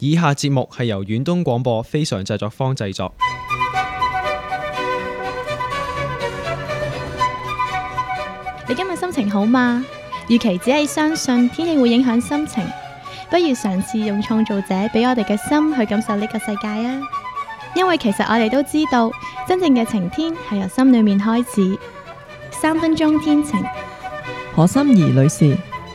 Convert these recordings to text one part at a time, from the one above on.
以下節目係由遠東廣播非常製作坊製作。 你今日心情好嗎？與其只係相信天氣會影響心情，不如嘗試用創造者俾我哋嘅心去感受呢個世界啊！因為其實我哋都知道，真正嘅晴天係由心裏面開始。3分鐘天晴， 何心怡女士。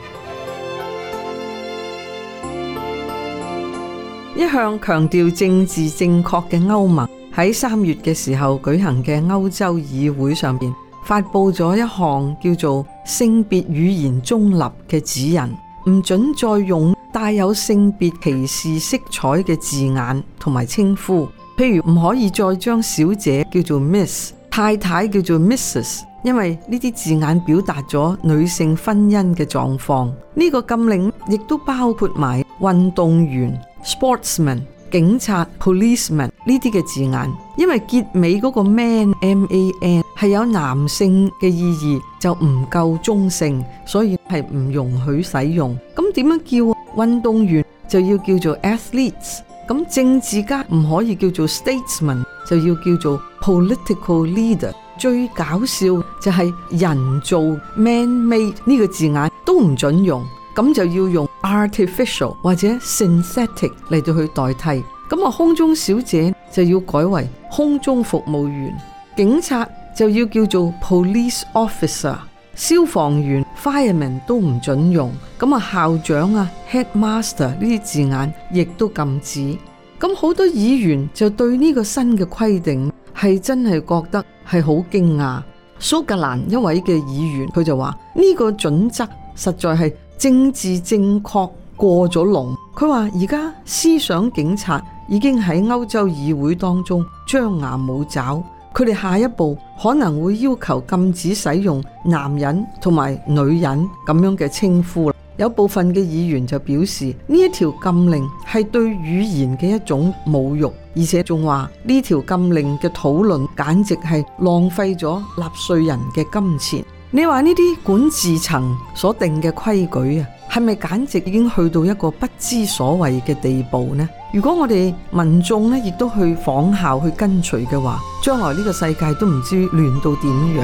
一向強調政治正確嘅歐盟喺3月嘅時候舉行嘅歐洲議會上邊發佈咗一項叫做性別語言中立嘅指引，唔准再用帶有性別歧視色彩嘅字眼同埋稱呼，譬如唔可以再將小姐叫做 Miss， 太太叫做 Mrs， 因為呢啲字眼表達咗女性婚姻嘅狀況。呢個禁令亦都包括埋運動員 sportsman、警察 policeman 呢啲嘅字眼，因為結尾嗰個 man M-A-N 係有男性嘅意義，就唔夠中性，所以係唔容許使用。咁點樣叫運動員就要叫做 athletes， 咁政治家唔可以叫做 statesman， 就要叫做 political leader。最搞笑就係人造 man-made 呢個字眼都唔准用，咁就要用 artificial 或者 synthetic 嚟到去代替。咁啊，空中小姐就要改為空中服務員，警察就要叫做 police officer， 消防員 fireman 都唔准用。咁啊，校長啊 headmaster 呢啲字眼亦都禁止。咁好多議員就對呢個新嘅規定係真係覺得係好驚訝。蘇格蘭一位嘅議員佢就話呢個準則實在係政治正確過咗龍。佢話而家思想警察已經喺歐洲議會當中張牙舞爪，佢哋下一步可能會要求禁止使用男人同埋女人咁樣嘅稱呼。有部分嘅議員就表示呢一條禁令係對語言嘅一種侮辱，而且仲話呢條禁令嘅討論簡直係浪費咗納稅人嘅金錢。你話呢啲管治層所定嘅規矩啊，係咪簡直已經去到一個不知所謂嘅地步呢？如果我哋民眾呢亦都去仿效去跟隨嘅話，將來呢個世界都唔知亂到點樣。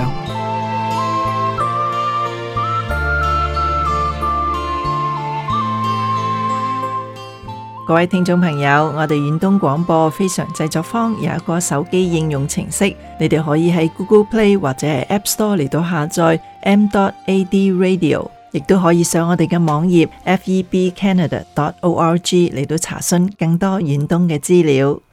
各位聽眾朋友，我哋遠東廣播非常製作坊有一個手機應用程式，你哋可以喺 Google Play 或者係 App Store 嚟到下載 m.ad radio， 亦都可以上我哋嘅網頁 febcanada.org 嚟到查詢更多遠東嘅資料。